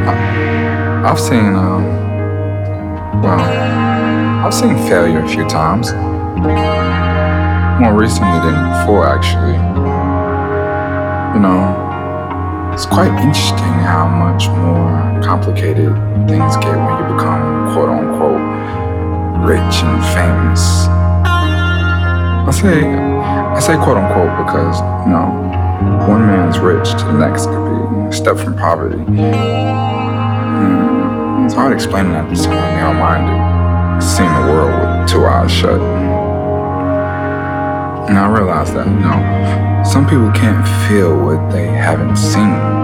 I've seen, well, I've seen failure a few times, more recently than before, actually. You know, it's quite interesting how much more complicated things get when you become quote unquote rich and famous. I say quote unquote because, one man's rich to the next could be a step from poverty. It's hard explaining that to someone narrow-minded, seeing the world with two eyes shut. And I realized that, some people can't feel what they haven't seen.